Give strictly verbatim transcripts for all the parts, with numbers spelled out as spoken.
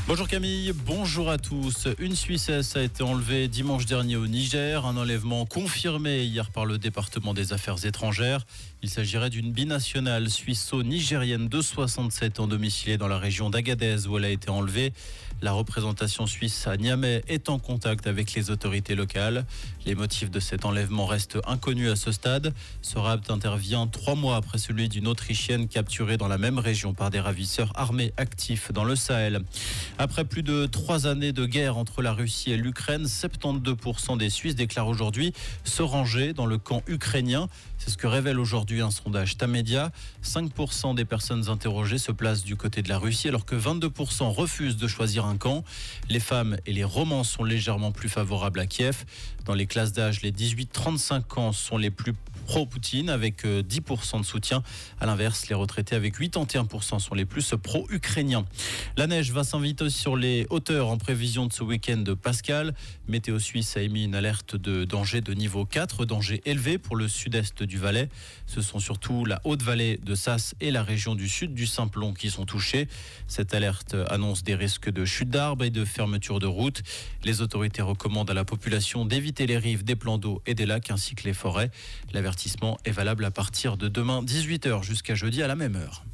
Bonjour Camille, bonjour à tous. Une Suissesse a été enlevée dimanche dernier au Niger. Un enlèvement confirmé hier par le département des Affaires étrangères. Il s'agirait d'une binationale suisse-nigérienne de soixante-sept ans domiciliée dans la région d'Agadez où elle a été enlevée. La représentation suisse à Niamey est en contact avec les autorités locales. Les motifs de cet enlèvement restent inconnus à ce stade. Ce rapt intervient trois mois après celui d'une Autrichienne capturée dans la même région par des ravisseurs armés actifs dans le Sahel. Après plus de trois années de guerre entre la Russie et l'Ukraine, soixante-douze pour cent des Suisses déclarent aujourd'hui se ranger dans le camp ukrainien. C'est ce que révèle aujourd'hui un sondage Tamedia. cinq pour cent des personnes interrogées se placent du côté de la Russie alors que vingt-deux pour cent refusent de choisir un camp. Les femmes et les romans sont légèrement plus favorables à Kiev. Dans les classes d'âge, les dix-huit à trente-cinq ans sont les plus pro-Poutine avec dix pour cent de soutien. À l'inverse, les retraités avec quatre-vingt-et-un pour cent sont les plus pro-ukrainiens. La neige va s'inviter sur les hauteurs en prévision de ce week-end de Pascal. Météo Suisse a émis une alerte de danger de niveau quatre, danger élevé pour le sud-est du Valais. Ce sont surtout la Haute-Vallée de Sasse et la région du sud du Simplon qui sont touchés. Cette alerte annonce des risques de chute d'arbres et de fermeture de routes. Les autorités recommandent à la population d'éviter les rives des plans d'eau et des lacs ainsi que les forêts. L'avertissement est valable à partir de demain dix-huit heures jusqu'à jeudi à la même heure.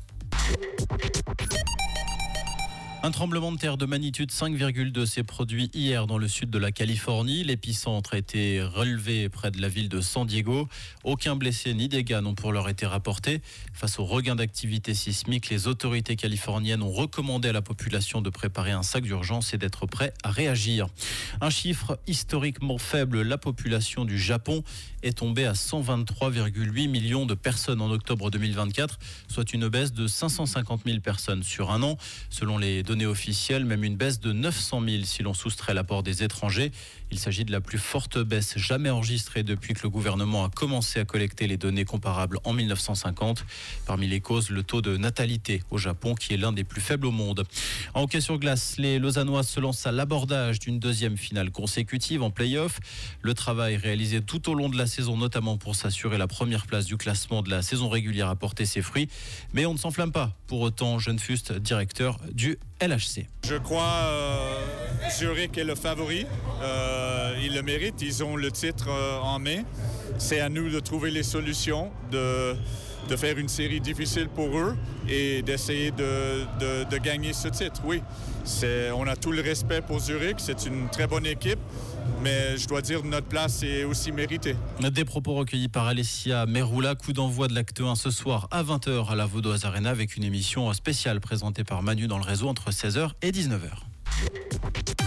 Un tremblement de terre de magnitude cinq virgule deux s'est produit hier dans le sud de la Californie. L'épicentre a été relevé près de la ville de San Diego. Aucun blessé ni dégâts n'ont pour l'heure été rapportés. Face au regain d'activité sismique, les autorités californiennes ont recommandé à la population de préparer un sac d'urgence et d'être prêt à réagir. Un chiffre historiquement faible, la population du Japon est tombée à cent vingt-trois virgule huit millions de personnes en octobre deux mille vingt-quatre, soit une baisse de cinq cent cinquante mille personnes sur un an. Selon les données officielles, même une baisse de neuf cent mille si l'on soustrait l'apport des étrangers. Il s'agit de la plus forte baisse jamais enregistrée depuis que le gouvernement a commencé à collecter les données comparables en mille neuf cent cinquante. Parmi les causes, le taux de natalité au Japon qui est l'un des plus faibles au monde. En hockey sur glace, les Lausannois se lancent à l'abordage d'une deuxième finale consécutive en play-off. Le travail réalisé tout au long de la saison, notamment pour s'assurer la première place du classement de la saison régulière, a porté ses fruits. Mais on ne s'enflamme pas. Pour autant, Jeune Fust, directeur du L H C. Je crois euh, Zurich est le favori. Euh, ils le méritent. Ils ont le titre euh, en main. C'est à nous de trouver les solutions, de, de faire une série difficile pour eux et d'essayer de, de, de gagner ce titre. Oui, c'est, on a tout le respect pour Zurich. C'est une très bonne équipe. Mais je dois dire, notre place est aussi méritée. Des propos recueillis par Alessia Meroula. Coup d'envoi de l'acte un ce soir à vingt heures à la Vaudoise Arena avec une émission spéciale présentée par Manu dans le réseau entre seize heures et dix-neuf heures.